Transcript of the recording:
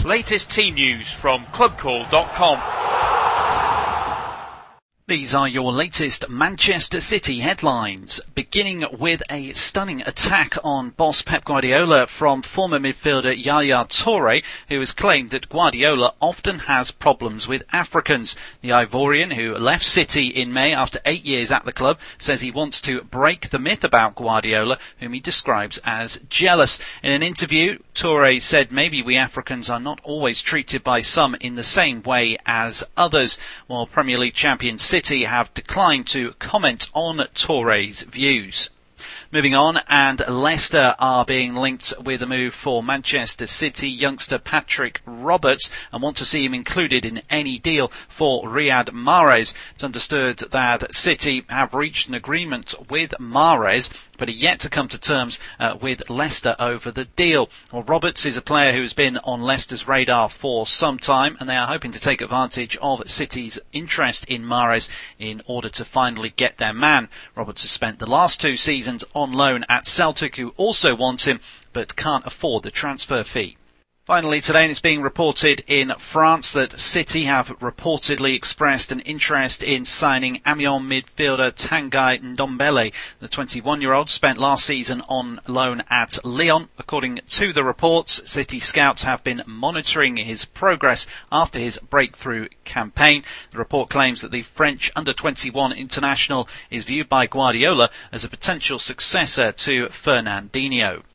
Latest team news from clubcall.com. These are your latest Manchester City headlines, beginning with a stunning attack on boss Pep Guardiola from former midfielder Yaya Toure, who has claimed that Guardiola often has problems with Africans. The Ivorian, who left City in May after 8 years at the club, says he wants to break the myth about Guardiola, whom he describes as jealous. In an interview, Toure said maybe we Africans are not always treated by some in the same way as others, while Premier League champion City have declined to comment on Toure's views. Moving on, and Leicester are being linked with a move for Manchester City youngster Patrick Roberts and want to see him included in any deal for Riyad Mahrez. It's understood that City have reached an agreement with Mahrez, but are yet to come to terms with Leicester over the deal. Well, Roberts is a player who has been on Leicester's radar for some time, and they are hoping to take advantage of City's interest in Mahrez in order to finally get their man. Roberts has spent the last 2 seasons on loan at Celtic, who also want him but can't afford the transfer fee. Finally today, it's being reported in France that City have reportedly expressed an interest in signing Amiens midfielder Tanguy Ndombele. The 21-year-old spent last season on loan at Lyon. According to the reports, City scouts have been monitoring his progress after his breakthrough campaign. The report claims that the French under-21 international is viewed by Guardiola as a potential successor to Fernandinho.